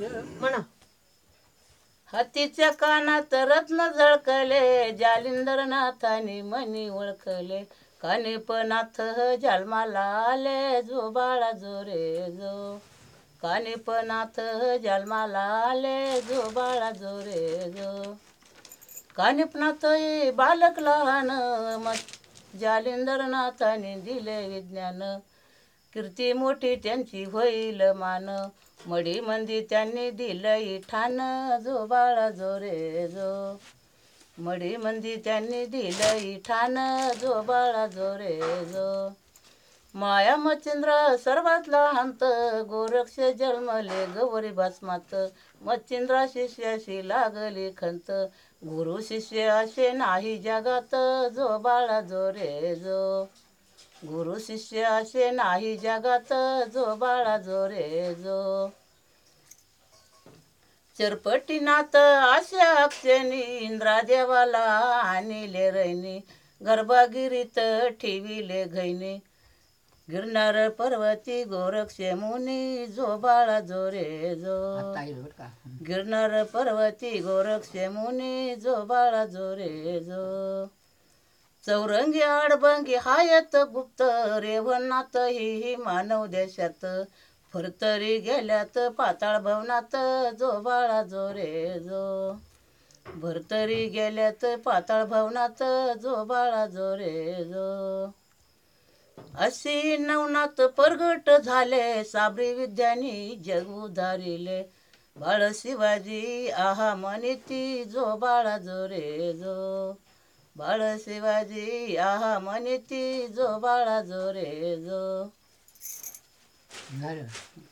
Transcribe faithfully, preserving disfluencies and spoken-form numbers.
म्हणा. हातीच्या कानात रत्न झळकले, जालिंदर नाथानी मनी ओळखले. कानिपनाथ जन्माला आले, जो बाळा जो रे जो. कानिपनाथ जन्माला आले, जो बाळा जो रे जो. कानिपनाथ हे बालक लहान, मग जालिंदर नाथाने दिले विज्ञान. कीर्ती मोठी त्यांची होईल मान, मडी मंदी त्यांनी दिलंय ठाण, जो बाळा जो रे जो. मडी मंदी त्यांनी दिलंय ठाण, जो बाळा जो रे जो. माया मच्छिंद्र सर्वात लहानत, गोरक्ष जन्मले गौरी भस्मात. मच्छिंद्रा शिष्याशी लागली खंत, गुरु शिष्य असे नाही जगात, जो बाळा जो रे जो. गुरु शिष्य असे नाही जगात, जो बाळा जो रे जो. चरपटीनाथ अशा अक्षनी, इंद्रादेवाला आणिले रैनी. गर्भागिरीत ठेविले घैनी, गिरनार पर्वती गोरक्ष मुनी, जो बाळा जो रे जो. गिरनार पर्वती गोरक्ष मुनी, जो बाळा जो रे जो. चौरंगी आडबंगी हायत गुप्त, रेवणात ही मानव देशात. फरतरी गेल्यात पाताळ भवनात, जो बाळा जो रे जो. भरतरी गेल्यात पाताळ भवनात, जो बाळा जो रे जो. अशी नवनाथ परगट झाले, साबरी विद्यानी जग उधारिले. बाळ शिवाजी आहा म्हणती, जो बाळा जो रे जो. बाळ शिवाजी आहा म्हणती, जो बाळा जो रे जो.